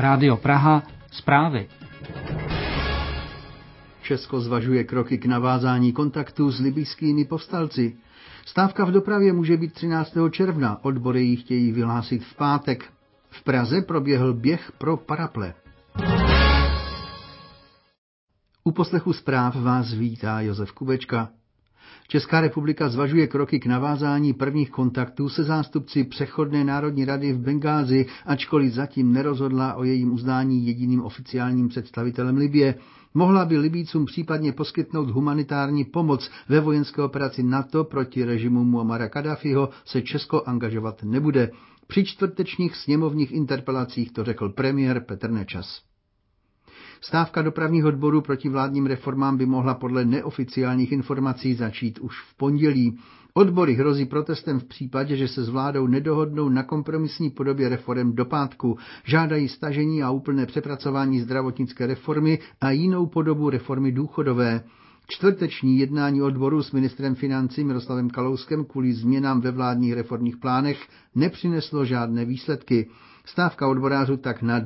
Rádio Praha, zprávy. Česko zvažuje kroky k navázání kontaktů s libyjskými povstalci. Stávka v dopravě může být 13. června, odbory ji chtějí vyhlásit v pátek. V Praze proběhl běh pro paraple. U poslechu zpráv vás vítá Josef Kubečka. Česká republika zvažuje kroky k navázání prvních kontaktů se zástupci Přechodné národní rady v Bengázi, ačkoliv zatím nerozhodla o jejím uznání jediným oficiálním představitelem Libye. Mohla by Libýcům případně poskytnout humanitární pomoc. Ve vojenské operaci NATO proti režimu Muammara Kaddáfího se Česko angažovat nebude. Při čtvrtečních sněmovních interpelacích to řekl premiér Petr Nečas. Stávka dopravních odborů proti vládním reformám by mohla podle neoficiálních informací začít už v pondělí. Odbory hrozí protestem v případě, že se s vládou nedohodnou na kompromisní podobě reforem do pátku. Žádají stažení a úplné přepracování zdravotnické reformy a jinou podobu reformy důchodové. Čtvrteční jednání odboru s ministrem financí Miroslavem Kalouskem kvůli změnám ve vládních reformních plánech nepřineslo žádné výsledky. Stávka odborářů tak na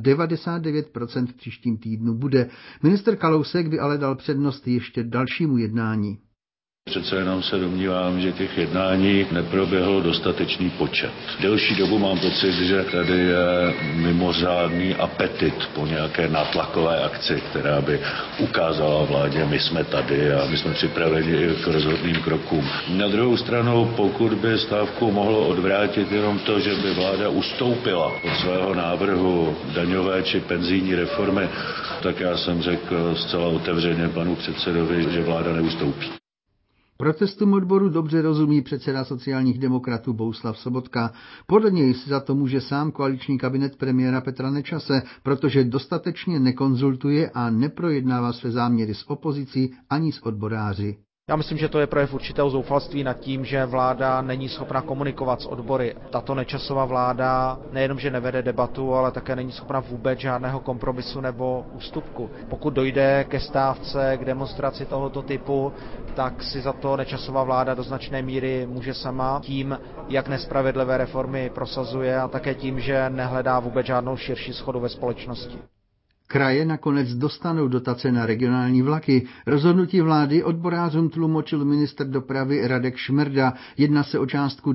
99% v příštím týdnu bude. Ministr Kalousek by ale dal přednost ještě dalšímu jednání. Přece jenom se domnívám, že těch jednání neproběhlo dostatečný počet. Delší dobu mám pocit, že tady je mimořádný apetit po nějaké nátlakové akci, která by ukázala vládě, my jsme tady a my jsme připraveni i k rozhodným krokům. Na druhou stranu, pokud by stávku mohlo odvrátit jenom to, že by vláda ustoupila od svého návrhu daňové či penzijní reformy, tak já jsem řekl zcela otevřeně panu předsedovi, že vláda neustoupí. Protestům odboru dobře rozumí předseda sociálních demokratů Bohuslav Sobotka. Podle něj si za to může sám koaliční kabinet premiéra Petra Nečase, protože dostatečně nekonzultuje a neprojednává své záměry s opozicí ani s odboráři. Já myslím, že to je projev určitého zoufalství nad tím, že vláda není schopna komunikovat s odbory. Tato Nečasova vláda nejenom, že nevede debatu, ale také není schopna vůbec žádného kompromisu nebo ústupku. Pokud dojde ke stávce, k demonstraci tohoto typu, tak si za to Nečasova vláda do značné míry může sama tím, jak nespravedlivé reformy prosazuje a také tím, že nehledá vůbec žádnou širší shodu ve společnosti. Kraje nakonec dostanou dotace na regionální vlaky. Rozhodnutí vlády odborářům tlumočil ministr dopravy Radek Šmerda. Jedná se o částku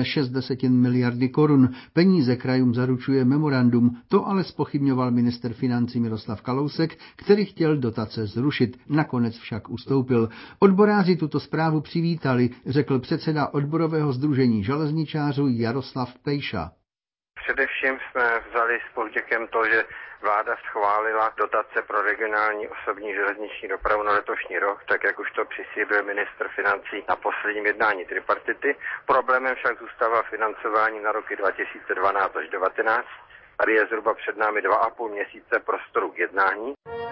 2,6 miliardy korun. Peníze krajům zaručuje memorandum. To ale zpochybňoval ministr financí Miroslav Kalousek, který chtěl dotace zrušit. Nakonec však ustoupil. Odboráři tuto zprávu přivítali, řekl předseda odborového sdružení železničářů Jaroslav Pejša. Především jsme vzali s povděkem to, že vláda schválila dotace pro regionální osobní železniční dopravu na letošní rok, tak jak už to přislíbil ministr financí na posledním jednání tripartity. Problémem však zůstává financování na roky 2012 až 2019. Tady je zhruba před námi 2,5 měsíce prostoru k jednání.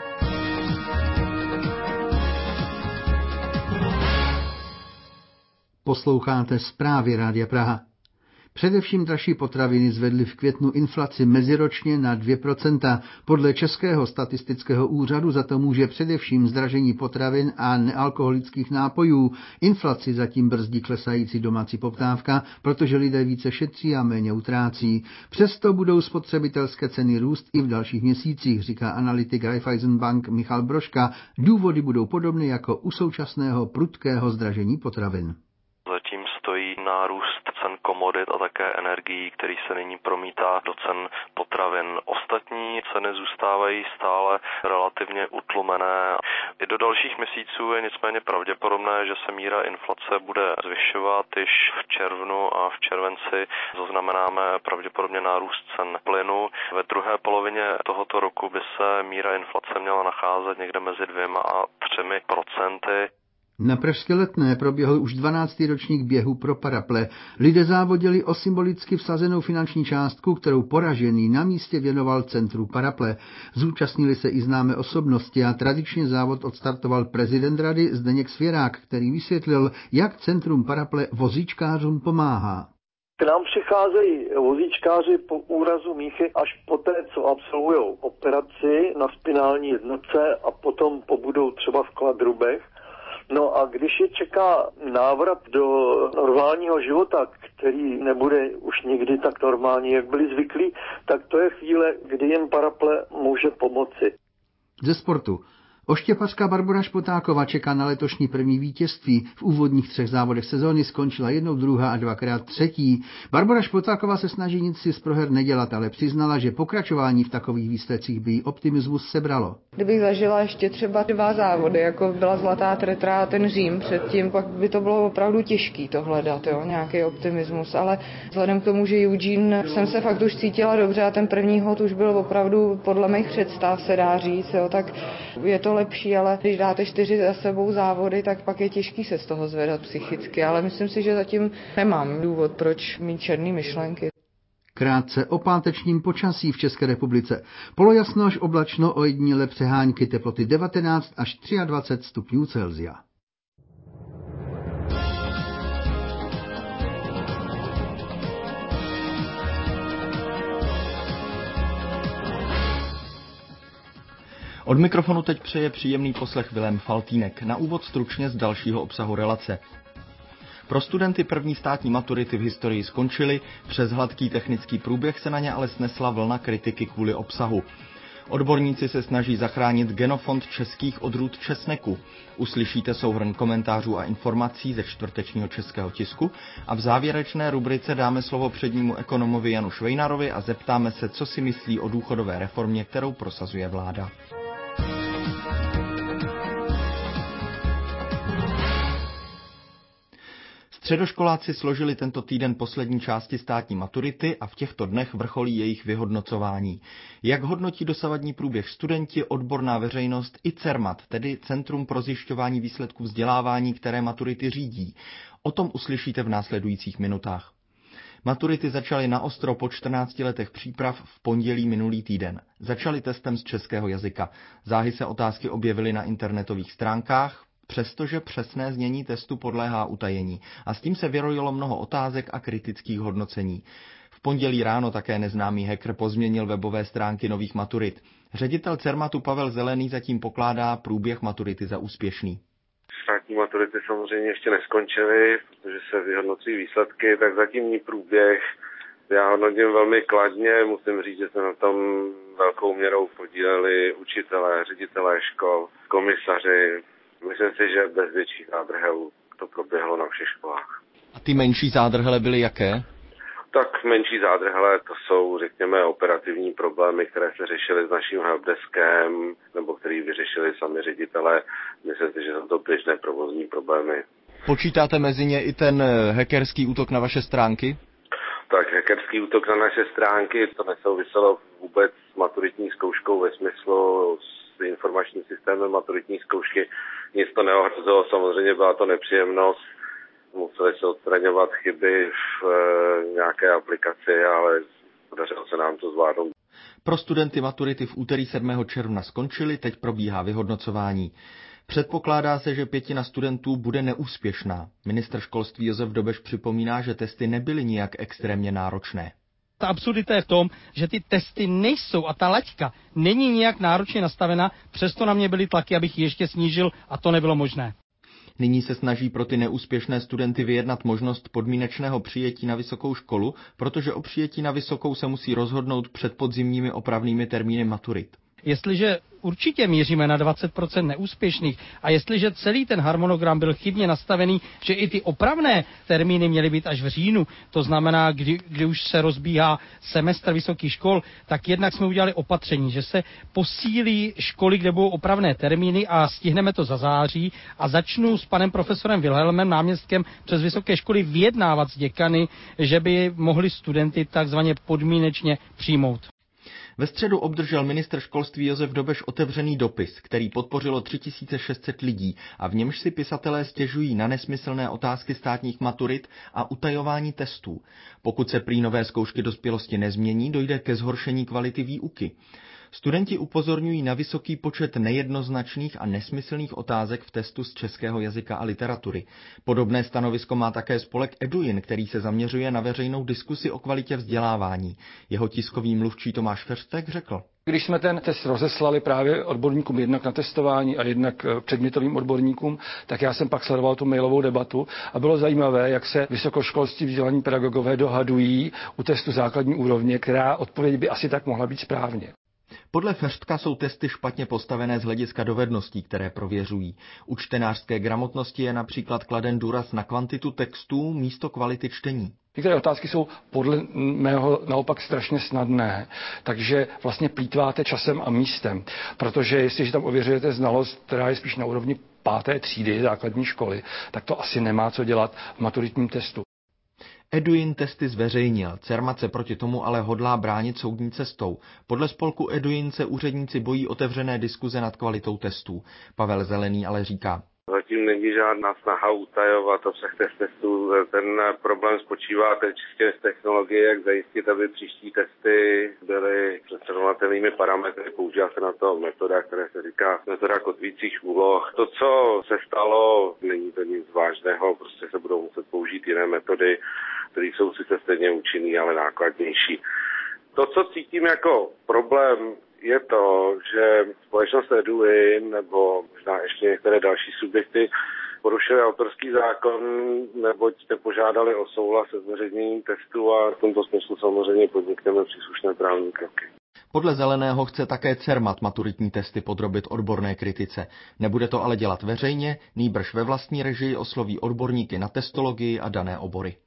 Posloucháte zprávy Rádia Praha. Především dražší potraviny zvedly v květnu inflaci meziročně na 2%. Podle Českého statistického úřadu za to může především zdražení potravin a nealkoholických nápojů. Inflaci zatím brzdí klesající domácí poptávka, protože lidé více šetří a méně utrácí. Přesto budou spotřebitelské ceny růst i v dalších měsících, říká analytik Raiffeisenbank Michal Brožka. Důvody budou podobné jako u současného prudkého zdražení potravin. Zatím stojí nárůst cen komodit a také energií, který se nyní promítá do cen potravin. Ostatní ceny zůstávají stále relativně utlumené. I do dalších měsíců je nicméně pravděpodobné, že se míra inflace bude zvyšovat. Již v červnu a v červenci zaznamenáme pravděpodobně nárůst cen plynu. Ve druhé polovině tohoto roku by se míra inflace měla nacházet někde mezi 2 a 3%. Na pražské Letné proběhl už 12. ročník běhu pro paraple. Lidé závodili o symbolicky vsazenou finanční částku, kterou poražený na místě věnoval centru paraple. Zúčastnili se i známé osobnosti a tradičně závod odstartoval prezident rady Zdeněk Svěrák, který vysvětlil, jak centrum paraple vozíčkářům pomáhá. K nám přicházejí vozíčkáři po úrazu míchy až poté, co absolvují operaci na spinální jednotce a potom pobudou třeba v Kladrubech. No a když je čeká návrat do normálního života, který nebude už nikdy tak normální, jak byli zvyklí, tak to je chvíle, kdy jim paraple může pomoci. Ze sportu. Oštěpařka Barbora Špotáková čeká na letošní první vítězství. V úvodních 3 závodech sezóny skončila 1., 2. a 2krát 3. Barbora Špotáková se snaží nic si z proher nedělat, ale přiznala, že pokračování v takových výsledcích by jí optimismus sebralo. Kdybych zažila ještě třeba 2 závody, jako byla Zlatá Tetra a ten Řím předtím, pak by to bylo opravdu těžký to hledat, nějaký optimismus, ale vzhledem k tomu, že Eugene jsem se fakt už cítila dobře a ten první hod už byl opravdu podle mých představ, se dá říct, tak je to lepší, ale když dáte 4 za sebou závody, tak pak je těžký se z toho zvedat psychicky, ale myslím si, že zatím nemám důvod, proč mít černý myšlenky. Krátce o pátečním počasí v České republice. Polojasno až oblačno, ojediněle přehánky, teploty 19 až 23 stupňů Celsia. Od mikrofonu teď přeje příjemný poslech Vilém Faltýnek. Na úvod stručně z dalšího obsahu relace. Pro studenty první státní maturity v historii skončily, přes hladký technický průběh se na ně ale snesla vlna kritiky kvůli obsahu. Odborníci se snaží zachránit genofond českých odrůd česneku. Uslyšíte souhrn komentářů a informací ze čtvrtečního českého tisku a v závěrečné rubrice dáme slovo přednímu ekonomovi Janu Švejnarovi a zeptáme se, co si myslí o důchodové reformě, kterou prosazuje vláda. Středoškoláci složili tento týden poslední části státní maturity a v těchto dnech vrcholí jejich vyhodnocování. Jak hodnotí dosavadní průběh studenti, odborná veřejnost i CERMAT, tedy Centrum pro zjišťování výsledků vzdělávání, které maturity řídí? O tom uslyšíte v následujících minutách. Maturity začaly naostro po 14 letech příprav v pondělí minulý týden. Začaly testem z českého jazyka. Záhy se otázky objevily na internetových stránkách, přestože přesné znění testu podléhá utajení. A s tím se vyrojilo mnoho otázek a kritických hodnocení. V pondělí ráno také neznámý hacker pozměnil webové stránky nových maturit. Ředitel CERMATu Pavel Zelený zatím pokládá průběh maturity za úspěšný. Státní maturity samozřejmě ještě neskončily, protože se vyhodnocují výsledky, tak zatímní průběh já hodnotím velmi kladně. Musím říct, že se na tom velkou měrou podíleli učitelé, ředitelé škol, komisaři. Myslím si, že bez větších zádrhelů to proběhlo na všech školách. A ty menší zádrhele byly jaké? Tak menší zádrhele, to jsou, řekněme, operativní problémy, které se řešily s naším helpdeskem, nebo který vyřešili sami ředitelé. Myslím si, že jsou to běžné provozní problémy. Počítáte mezi ně i ten hackerský útok na vaše stránky? Tak hackerský útok na naše stránky, to nesouviselo vůbec s maturitní zkouškou ve smyslu s informačním systémem maturitní zkoušky. Nic to neohrozilo, samozřejmě byla to nepříjemnost. Museli se odstraňovat chyby v nějaké aplikaci, ale podařilo se nám to zvládnout. Pro studenty maturity v úterý 7. června skončily, teď probíhá vyhodnocování. Předpokládá se, že 1/5 studentů bude neúspěšná. Ministr školství Josef Dobeš připomíná, že testy nebyly nijak extrémně náročné. Ta absurdita je v tom, že ty testy nejsou a ta laťka není nijak náročně nastavena, přesto na mě byly tlaky, abych ji ještě snížil a to nebylo možné. Nyní se snaží pro ty neúspěšné studenty vyjednat možnost podmínečného přijetí na vysokou školu, protože o přijetí na vysokou se musí rozhodnout před podzimními opravnými termíny maturit. Jestliže určitě míříme na 20% neúspěšných a jestliže celý ten harmonogram byl chybně nastavený, že i ty opravné termíny měly být až v říjnu, to znamená, kdy už se rozbíhá semestr vysokých škol, tak jednak jsme udělali opatření, že se posílí školy, kde budou opravné termíny a stihneme to za září a začnu s panem profesorem Wilhelmem, náměstkem přes vysoké školy, vyjednávat s děkany, že by mohli studenty takzvaně podmínečně přijmout. Ve středu obdržel ministr školství Josef Dobeš otevřený dopis, který podpořilo 3600 lidí a v němž si pisatelé stěžují na nesmyslné otázky státních maturit a utajování testů. Pokud se prý nové zkoušky dospělosti nezmění, dojde ke zhoršení kvality výuky. Studenti upozorňují na vysoký počet nejednoznačných a nesmyslných otázek v testu z českého jazyka a literatury. Podobné stanovisko má také spolek Eduin, který se zaměřuje na veřejnou diskusi o kvalitě vzdělávání. Jeho tiskový mluvčí Tomáš Feřtek řekl: Když jsme ten test rozeslali právě odborníkům jednak na testování a jednak předmětovým odborníkům, tak já jsem pak sledoval tu mailovou debatu a bylo zajímavé, jak se vysokoškolští vzdělaní pedagogové dohadují u testu základní úrovně, která odpověď by asi tak mohla být správně. Podle Feřtka jsou testy špatně postavené z hlediska dovedností, které prověřují. U čtenářské gramotnosti je například kladen důraz na kvantitu textů místo kvality čtení. Některé otázky jsou podle mého naopak strašně snadné, takže vlastně plýtváte časem a místem, protože jestliže tam ověřujete znalost, která je spíš na úrovni 5. třídy základní školy, tak to asi nemá co dělat v maturitním testu. Eduin testy zveřejnil, Cermat se proti tomu ale hodlá bránit soudní cestou. Podle spolku Eduin se úředníci bojí otevřené diskuze nad kvalitou testů. Pavel Zelený ale říká: Zatím není žádná snaha utajovat obsah testů. Ten problém spočívá čistě z technologie, jak zajistit, aby příští testy byly představovatelnými parametry. Používá se na to metoda, která se říká metoda kotvících úloh. To, co se stalo, není to nic vážného, prostě se budou muset použít jiné metody, které jsou sice stejně účinné, ale nákladnější. To, co cítím jako problém, je to, že společnost Eduin nebo možná ještě některé další subjekty porušily autorský zákon, neboť nepožádali o souhlas se zveřejněním testu a v tomto smyslu samozřejmě podnikneme příslušné právní kroky. Podle Zeleného chce také Cermat maturitní testy podrobit odborné kritice. Nebude to ale dělat veřejně, nýbrž ve vlastní režii osloví odborníky na testologii a dané obory.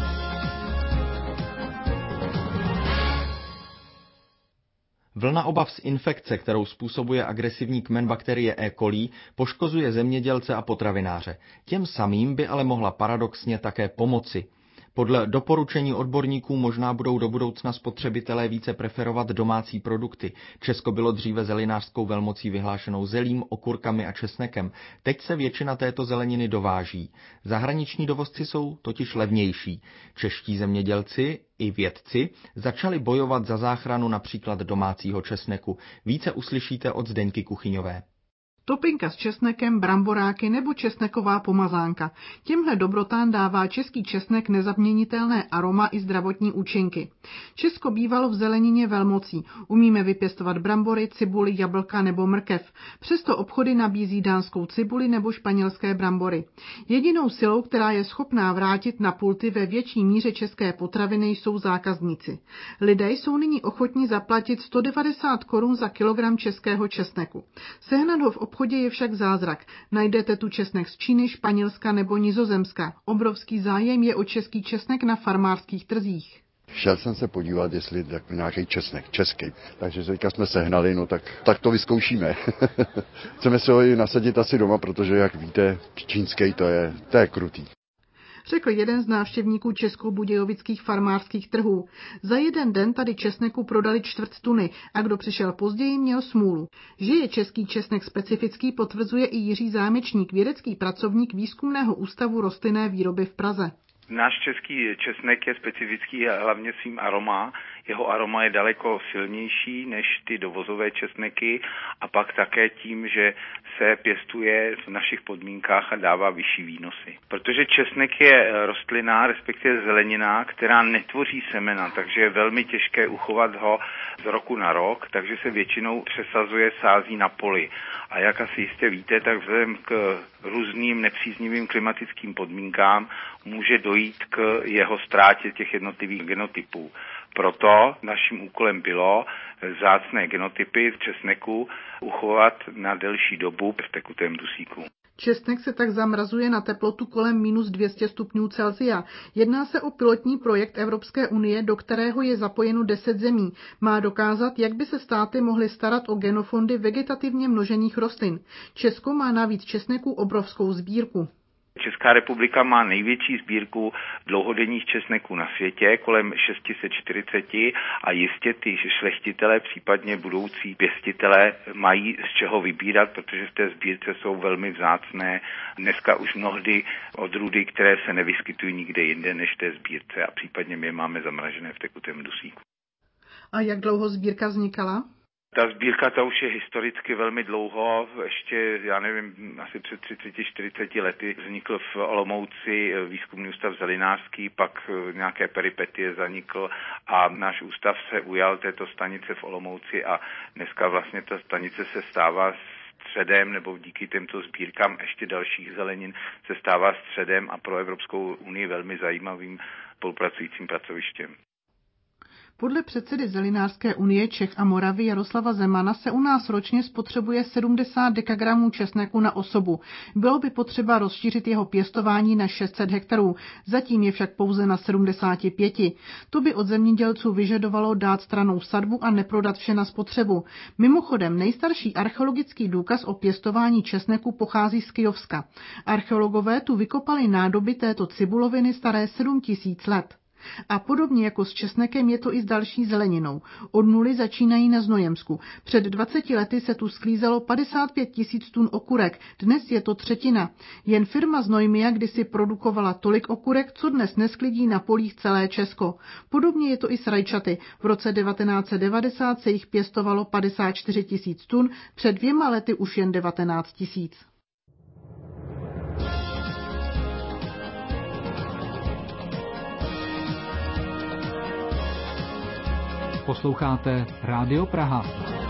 Vlna obav z infekce, kterou způsobuje agresivní kmen bakterie E. coli, poškozuje zemědělce a potravináře. Těm samým by ale mohla paradoxně také pomoci. Podle doporučení odborníků možná budou do budoucna spotřebitelé více preferovat domácí produkty. Česko bylo dříve zelinářskou velmocí vyhlášenou zelím, okurkami a česnekem. Teď se většina této zeleniny dováží. Zahraniční dovozci jsou totiž levnější. Čeští zemědělci i vědci začali bojovat za záchranu například domácího česneku. Více uslyšíte od Zdeňky Kuchyňové. Topinka s česnekem, bramboráky nebo česneková pomazánka. Těmhle dobrotám dává český česnek nezaměnitelné aroma i zdravotní účinky. Česko bývalo v zelenině velmocí. Umíme vypěstovat brambory, cibuli, jablka nebo mrkev. Přesto obchody nabízí dánskou cibuli nebo španělské brambory. Jedinou silou, která je schopná vrátit na pulty ve větší míře české potraviny, jsou zákazníci. Lidé jsou nyní ochotní zaplatit 190 korun za kilogram českého česneku. Sehnat ho v obchodě je však zázrak. Najdete tu česnek z Číny, Španělska nebo Nizozemska. Obrovský zájem je o český česnek na farmářských trzích. Šel jsem se podívat, jestli tak nějaký česnek český. Takže teďka jsme sehnali, no tak to vyzkoušíme. Chceme se ho i nasadit asi doma, protože jak víte, čínský to je krutý. Řekl jeden z návštěvníků českobudějovických farmářských trhů. Za jeden den tady česneku prodali 1/4 tuny a kdo přišel později, měl smůlu. Že je český česnek specifický, potvrzuje i Jiří Zámečník, vědecký pracovník Výzkumného ústavu rostlinné výroby v Praze. Náš český česnek je specifický hlavně svým aroma. Jeho aroma je daleko silnější než ty dovozové česneky a pak také tím, že se pěstuje v našich podmínkách a dává vyšší výnosy. Protože česnek je rostlina, respektive zelenina, která netvoří semena, takže je velmi těžké uchovat ho z roku na rok, takže se většinou přesazuje, sází na poli. A jak asi jistě víte, tak vzhledem k různým nepříznivým klimatickým podmínkám může dojít k jeho ztrátě těch jednotlivých genotypů. Proto naším úkolem bylo vzácné genotypy v česneku uchovat na delší dobu v tekutém dusíku. Česnek se tak zamrazuje na teplotu kolem -200 stupňů Celsia. Jedná se o pilotní projekt Evropské unie, do kterého je zapojeno 10 zemí. Má dokázat, jak by se státy mohly starat o genofondy vegetativně množených rostlin. Česko má navíc česneku obrovskou sbírku. Česká republika má největší sbírku dlouhodenních česneků na světě, kolem 640, a jistě ty šlechtitelé, případně budoucí pěstitelé, mají z čeho vybírat, protože v té sbírce jsou velmi vzácné. Dneska už mnohdy odrůdy, které se nevyskytují nikde jinde než v té sbírce, a případně my je máme zamražené v tekutém dusíku. A jak dlouho sbírka vznikala? Ta sbírka ta už je historicky velmi dlouho, ještě, já nevím, asi před 30-40 lety vznikl v Olomouci výzkumný ústav zelinářský, pak nějaké peripetie zanikl a náš ústav se ujal této stanice v Olomouci a dneska vlastně ta stanice se stává středem, nebo díky těmto sbírkám ještě dalších zelenin se stává středem a pro Evropskou unii velmi zajímavým spolupracujícím pracovištěm. Podle předsedy Zelinářské unie Čech a Moravy Jaroslava Zemana se u nás ročně spotřebuje 70 dekagramů česneku na osobu. Bylo by potřeba rozšířit jeho pěstování na 600 hektarů, zatím je však pouze na 75. To by od zemědělců vyžadovalo dát stranou sadbu a neprodat vše na spotřebu. Mimochodem, nejstarší archeologický důkaz o pěstování česneku pochází z Kyjovska. Archeologové tu vykopali nádoby této cibuloviny staré 7000 let. A podobně jako s česnekem je to i s další zeleninou. Od nuly začínají na Znojemsku. Před 20 lety se tu sklízelo 55 000 tun okurek, dnes je to třetina. Jen firma Znojmia kdysi produkovala tolik okurek, co dnes nesklidí na polích celé Česko. Podobně je to i s rajčaty. V roce 1990 se jich pěstovalo 54 000 tun, před 2 lety už jen 19 000. Posloucháte Rádio Praha.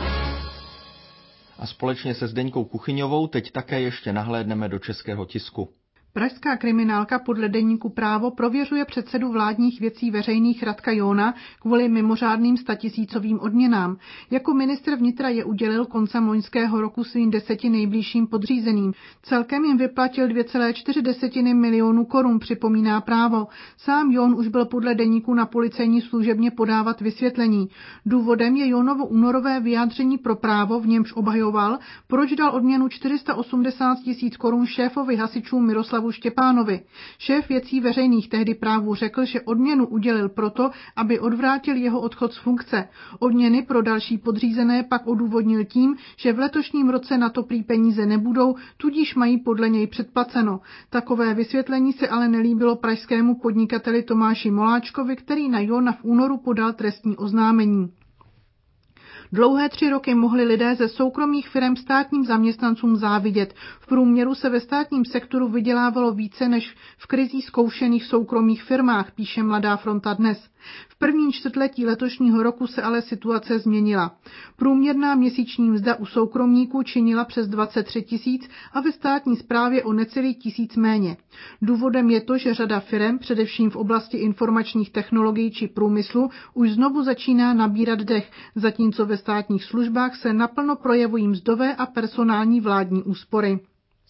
A společně se Zdeňkou Kuchyňovou teď také ještě nahlédneme do českého tisku. Pražská kriminálka podle deníku Právo prověřuje předsedu vládních věcí veřejných Radka Johna kvůli mimořádným 100 000 odměnám. Jako ministr vnitra je udělil koncem loňského roku svým 10 nejbližším podřízeným. Celkem jim vyplatil 2,4 milionu korun, připomíná Právo. Sám John už byl podle deníku na policejní služebně podávat vysvětlení. Důvodem je Johnovo únorové vyjádření pro Právo, v němž obhajoval, proč dal odměnu 480 000 korun šéfovi hasičů Miroslavu Štěpánovi. Šéf věcí veřejných tehdy Právu řekl, že odměnu udělil proto, aby odvrátil jeho odchod z funkce. Odměny pro další podřízené pak odůvodnil tím, že v letošním roce na to prý peníze nebudou, tudíž mají podle něj předplaceno. Takové vysvětlení se ale nelíbilo pražskému podnikateli Tomáši Moláčkovi, který na Jona v únoru podal trestní oznámení. Dlouhé 3 roky mohli lidé ze soukromých firem státním zaměstnancům závidět. V průměru se ve státním sektoru vydělávalo více než v krizí zkoušených soukromých firmách, píše Mladá fronta dnes. V prvním čtvrtletí letošního roku se ale situace změnila. Průměrná měsíční mzda u soukromníků činila přes 23 000 a ve státní správě o necelý 1000 méně. Důvodem je to, že řada firem, především v oblasti informačních technologií či průmyslu, už znovu začíná nabírat dech, zatímco ve státních službách se naplno projevují mzdové a personální vládní úspory.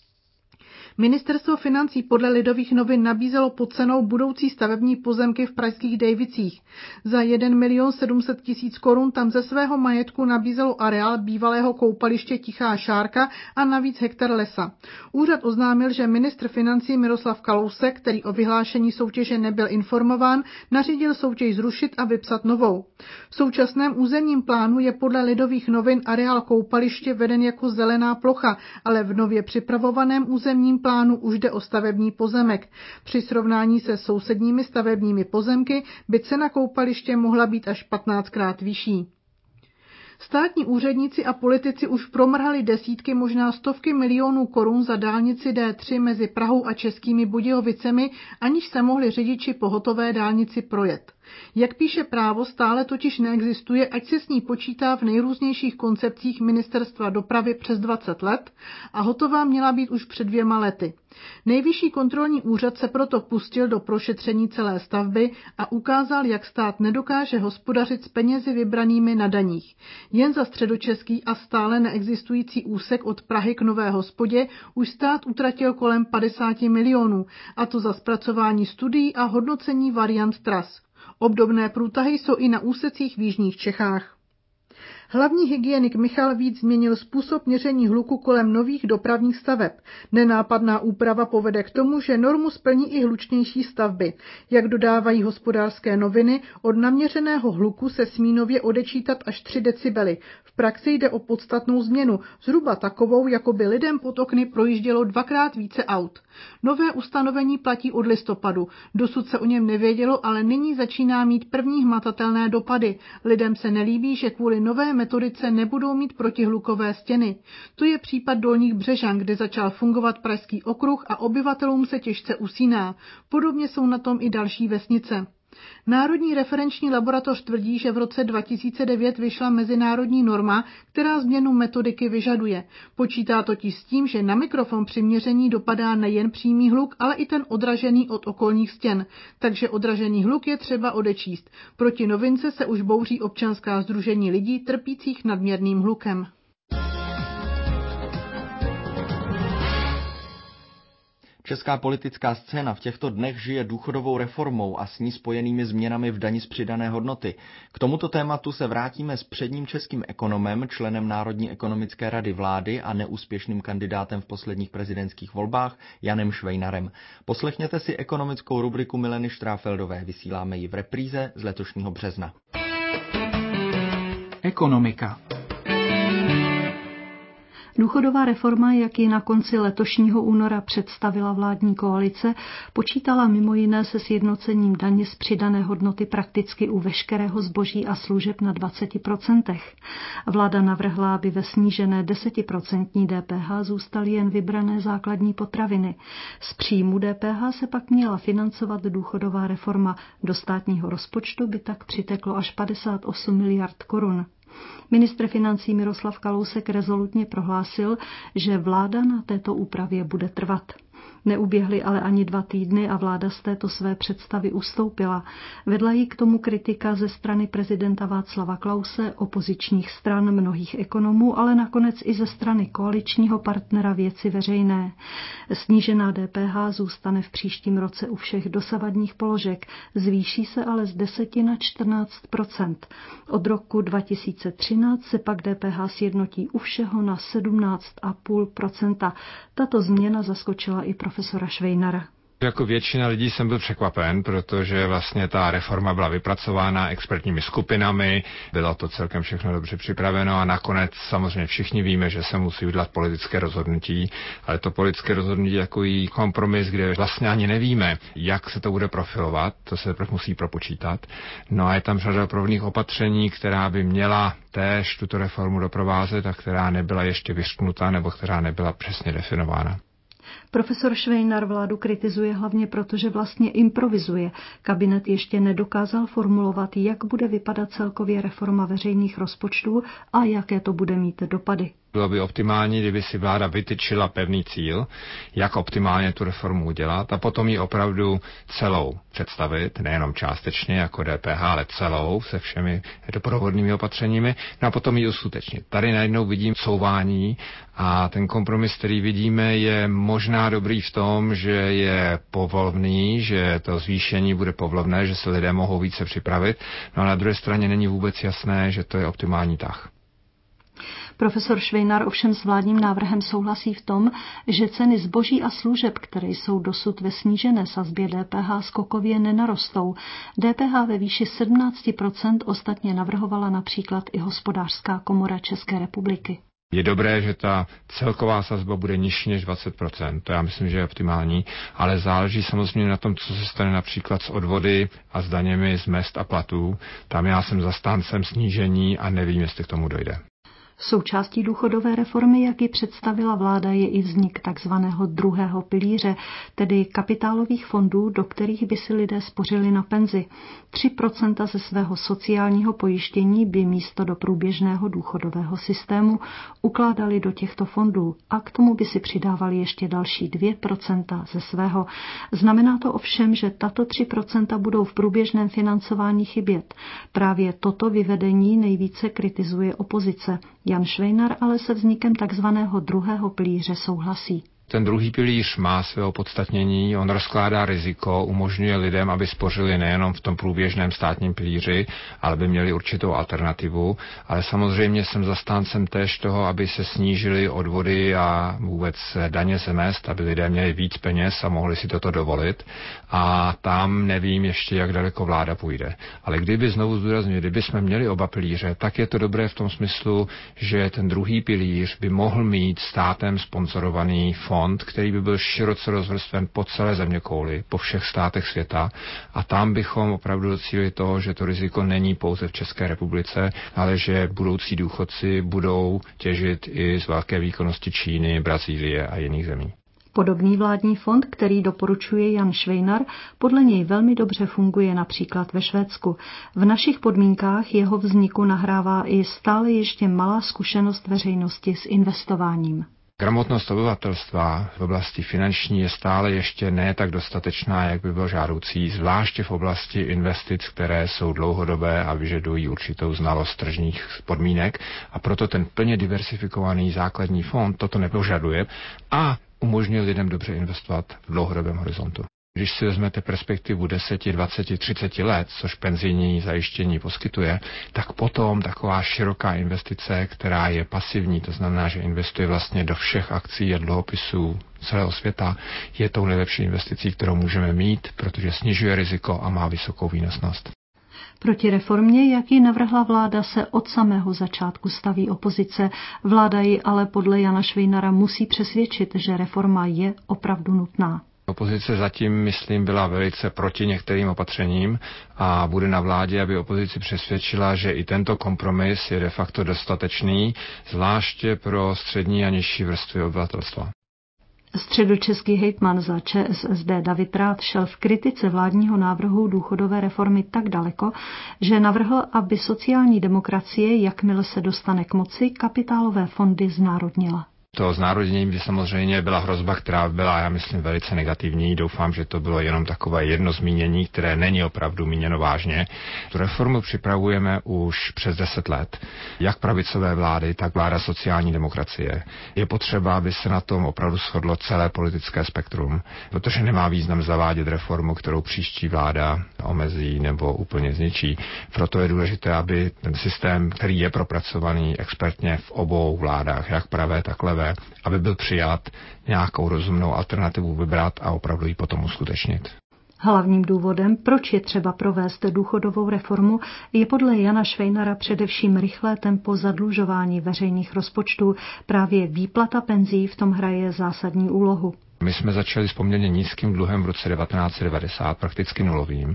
Ministerstvo financí podle Lidových novin nabízelo pod cenou budoucí stavební pozemky v pražských Dejvicích. Za 1 700 000 korun tam ze svého majetku nabízelo areál bývalého koupaliště Tichá Šárka a navíc hektar lesa. Úřad oznámil, že ministr financí Miroslav Kalousek, který o vyhlášení soutěže nebyl informován, nařídil soutěž zrušit a vypsat novou. V současném územním plánu je podle Lidových novin areál koupaliště veden jako zelená plocha, ale v nově připravovaném územním plánu už jde o stavební pozemek. Při srovnání se sousedními stavebními pozemky by cena koupaliště mohla být až 15krát vyšší. Státní úředníci a politici už promrhali desítky, možná stovky milionů korun za dálnici D3 mezi Prahou a Českými Budějovicemi, aniž se mohli řidiči po hotové dálnici projet. Jak píše Právo, stále totiž neexistuje, ať se s ní počítá v nejrůznějších koncepcích Ministerstva dopravy přes 20 let a hotová měla být už před 2 lety. Nejvyšší kontrolní úřad se proto pustil do prošetření celé stavby a ukázal, jak stát nedokáže hospodařit s penězi vybranými na daních. Jen za středočeský a stále neexistující úsek od Prahy k Nové Hospodě už stát utratil kolem 50 milionů, a to za zpracování studií a hodnocení variant tras. Obdobné průtahy jsou i na úsecích v jižních Čechách. Hlavní hygienik Michal Vít změnil způsob měření hluku kolem nových dopravních staveb. Nenápadná úprava povede k tomu, že normu splní i hlučnější stavby. Jak dodávají Hospodářské noviny, od naměřeného hluku se smí nově odečítat až 3 decibely. V praxi jde o podstatnou změnu, zhruba takovou, jako by lidem pod okny projíždělo 2krát více aut. Nové ustanovení platí od listopadu. Dosud se o něm nevědělo, ale nyní začíná mít první hmatatelné dopady. Lidem se nelíbí, že kvůli nové metodice nebudou mít protihlukové stěny. To je případ Dolních Břežan, kde začal fungovat Pražský okruh a obyvatelům se těžce usíná. Podobně jsou na tom i další vesnice. Národní referenční laboratoř tvrdí, že v roce 2009 vyšla mezinárodní norma, která změnu metodiky vyžaduje. Počítá totiž s tím, že na mikrofon při měření dopadá nejen přímý hluk, ale i ten odražený od okolních stěn. Takže odražený hluk je třeba odečíst. Proti novince se už bouří občanská sdružení lidí trpících nadměrným hlukem. Česká politická scéna v těchto dnech žije důchodovou reformou a s ní spojenými změnami v dani z přidané hodnoty. K tomuto tématu se vrátíme s předním českým ekonomem, členem Národní ekonomické rady vlády a neúspěšným kandidátem v posledních prezidentských volbách Janem Švejnarem. Poslechněte si ekonomickou rubriku Mileny Štráfeldové. Vysíláme ji v repríze z letošního března. Ekonomika. Důchodová reforma, jak ji na konci letošního února představila vládní koalice, počítala mimo jiné se sjednocením daně z přidané hodnoty prakticky u veškerého zboží a služeb na 20%. Vláda navrhla, aby ve snížené 10% DPH zůstaly jen vybrané základní potraviny. Z příjmu DPH se pak měla financovat důchodová reforma. Do státního rozpočtu by tak přiteklo až 58 miliard korun. Ministr financí Miroslav Kalousek rezolutně prohlásil, že vláda na této úpravě bude trvat. Neuběhly ale ani 2 týdny a vláda z této své představy ustoupila. Vedla jí k tomu kritika ze strany prezidenta Václava Klause, opozičních stran, mnohých ekonomů, ale nakonec i ze strany koaličního partnera Věci veřejné. Snížená DPH zůstane v příštím roce u všech dosavadních položek, zvýší se ale z 10 na 14%. Od roku 2013 se pak DPH sjednotí u všeho na 17,5%. Tato změna zaskočila i profesora Švejnara. Jako většina lidí jsem byl překvapen, protože vlastně ta reforma byla vypracována expertními skupinami, bylo to celkem všechno dobře připraveno a nakonec samozřejmě všichni víme, že se musí udělat politické rozhodnutí, ale to politické rozhodnutí je takový kompromis, kde vlastně ani nevíme, jak se to bude profilovat, to se musí propočítat. No a je tam řada doprovodných opatření, která by měla též tuto reformu doprovázet a která nebyla ještě vyřknuta nebo která nebyla přesně definována. Profesor Švejnar vládu kritizuje hlavně proto, že vlastně improvizuje. Kabinet ještě nedokázal formulovat, jak bude vypadat celkově reforma veřejných rozpočtů a jaké to bude mít dopady. Bylo by optimální, kdyby si vláda vytyčila pevný cíl, jak optimálně tu reformu udělat a potom ji opravdu celou představit, nejenom částečně jako DPH, ale celou se všemi doprovodnými opatřeními, no a potom ji uskutečnit. Tady najednou vidím couvání a ten kompromis, který vidíme, je možná dobrý v tom, že je povolný, že to zvýšení bude povolné, že se lidé mohou více připravit, no a na druhé straně není vůbec jasné, že to je optimální tah. Profesor Švejnar ovšem s vládním návrhem souhlasí v tom, že ceny zboží a služeb, které jsou dosud ve snížené sazbě DPH, skokově nenarostou. DPH ve výši 17% ostatně navrhovala například i Hospodářská komora České republiky. Je dobré, že ta celková sazba bude nižší než 20%, to já myslím, že je optimální, ale záleží samozřejmě na tom, co se stane například s odvody a s daněmi z mezd a platů. Tam já jsem zastáncem snížení a nevím, jestli k tomu dojde. Součástí důchodové reformy, jak ji představila vláda, je i vznik takzvaného druhého pilíře, tedy kapitálových fondů, do kterých by si lidé spořili na penzi. 3% ze svého sociálního pojištění by místo do průběžného důchodového systému ukládali do těchto fondů a k tomu by si přidávali ještě další 2% ze svého. Znamená to ovšem, že tato 3% budou v průběžném financování chybět. Právě toto vyvedení nejvíce kritizuje opozice. Jan Švejnar ale se vznikem takzvaného druhého pilíře souhlasí. Ten druhý pilíř má své opodstatnění, on rozkládá riziko, umožňuje lidem, aby spořili nejenom v tom průběžném státním pilíři, ale by měli určitou alternativu, ale samozřejmě jsem zastáncem též toho, aby se snížily odvody a vůbec daně z mezd, aby lidé měli víc peněz a mohli si toto dovolit a tam nevím ještě, jak daleko vláda půjde. Ale kdyby znovu zdůraznili, kdyby jsme měli oba pilíře, tak je to dobré v tom smyslu, že ten druhý pilíř by mohl mít státem sponzorovaný fond fond, který by byl široce rozvrstven po celé zeměkouli, po všech státech světa a tam bychom opravdu docílili toho, že to riziko není pouze v České republice, ale že budoucí důchodci budou těžit i z velké výkonnosti Číny, Brazílie a jiných zemí. Podobný vládní fond, který doporučuje Jan Švejnar, podle něj velmi dobře funguje například ve Švédsku. V našich podmínkách jeho vzniku nahrává i stále ještě malá zkušenost veřejnosti s investováním. Gramotnost obyvatelstva v oblasti finanční je stále ještě ne tak dostatečná, jak by bylo žádoucí, zvláště v oblasti investic, které jsou dlouhodobé a vyžadují určitou znalost tržních podmínek a proto ten plně diversifikovaný základní fond toto nepožaduje a umožňuje lidem dobře investovat v dlouhodobém horizontu. Když si vezmete perspektivu 10, 20, 30 let, což penzijní zajištění poskytuje, tak potom taková široká investice, která je pasivní, to znamená, že investuje vlastně do všech akcí a dluhopisů celého světa, je tou nejlepší investicí, kterou můžeme mít, protože snižuje riziko a má vysokou výnosnost. Proti reformě, jak ji navrhla vláda, se od samého začátku staví opozice. Vláda ji ale podle Jana Švejnara musí přesvědčit, že reforma je opravdu nutná. Opozice zatím, myslím, byla velice proti některým opatřením a bude na vládě, aby opozici přesvědčila, že i tento kompromis je de facto dostatečný, zvláště pro střední a nižší vrstvy obyvatelstva. Středočeský hejtman za ČSSD David Rath šel v kritice vládního návrhu důchodové reformy tak daleko, že navrhl, aby sociální demokracie, jakmile se dostane k moci, kapitálové fondy znárodnila. To znárodnění by samozřejmě byla hrozba, která byla, já myslím, velice negativní. Doufám, že to bylo jenom takové jedno zmínění, které není opravdu míněno vážně. Tu reformu připravujeme už přes 10 let. Jak pravicové vlády, tak vláda sociální demokracie. Je potřeba, aby se na tom opravdu shodlo celé politické spektrum, protože nemá význam zavádět reformu, kterou příští vláda omezí nebo úplně zničí. Proto je důležité, aby ten systém, který je propracovaný expertně v obou vládách, jak pravé, tak levé, aby byl přijat, nějakou rozumnou alternativu vybrat a opravdu ji potom uskutečnit. Hlavním důvodem, proč je třeba provést důchodovou reformu, je podle Jana Švejnara především rychlé tempo zadlužování veřejných rozpočtů. Právě výplata penzí v tom hraje zásadní úlohu. My jsme začali s poměrně nízkým dluhem v roce 1990, prakticky nulovým,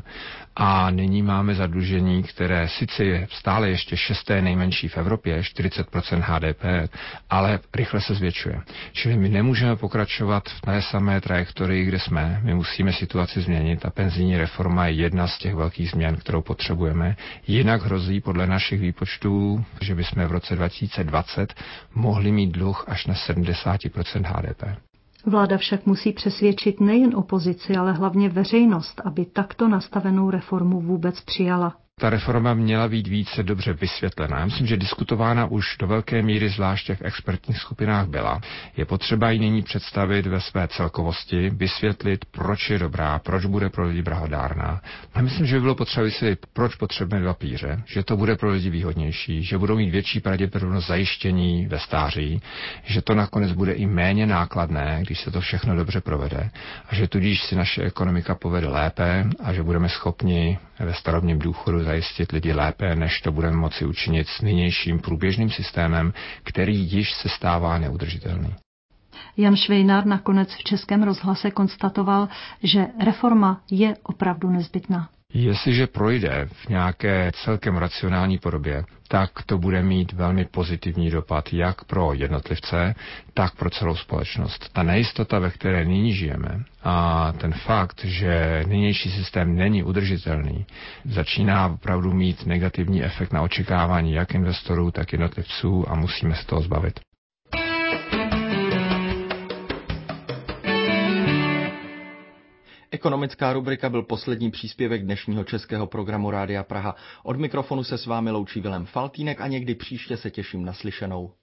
a nyní máme zadlužení, které sice je stále ještě 6. nejmenší v Evropě, 40% HDP, ale rychle se zvětšuje. Čili my nemůžeme pokračovat v té samé trajektorii, kde jsme. My musíme situaci změnit a penzijní reforma je jedna z těch velkých změn, kterou potřebujeme. Jinak hrozí podle našich výpočtů, že bychom v roce 2020 mohli mít dluh až na 70% HDP. Vláda však musí přesvědčit nejen opozici, ale hlavně veřejnost, aby takto nastavenou reformu vůbec přijala. Ta reforma měla být více dobře vysvětlená. Já myslím, že diskutována už do velké míry, zvláště v expertních skupinách byla. Je potřeba ji nyní představit ve své celkovosti, vysvětlit, proč je dobrá, proč bude pro lidi blahodárná. A myslím, že by bylo potřeba vysvětlit, proč potřebujeme 2 pilíře, že to bude pro lidi výhodnější, že budou mít větší pravděpodobnost zajištění ve stáří, že to nakonec bude i méně nákladné, když se to všechno dobře provede, a že tudíž si naše ekonomika povede lépe a že budeme schopni ve starobním důchodu zajistit lidi lépe, než to budeme moci učinit s nynějším průběžným systémem, který již se stává neudržitelný. Jan Švejnar nakonec v Českém rozhlase konstatoval, že reforma je opravdu nezbytná. Jestliže projde v nějaké celkem racionální podobě, tak to bude mít velmi pozitivní dopad jak pro jednotlivce, tak pro celou společnost. Ta nejistota, ve které nyní žijeme, a ten fakt, že nynější systém není udržitelný, začíná opravdu mít negativní efekt na očekávání jak investorů, tak jednotlivců a musíme se toho zbavit. Ekonomická rubrika byl poslední příspěvek dnešního českého programu Rádia Praha. Od mikrofonu se s vámi loučí Vilém Faltýnek a někdy příště se těším na slyšenou.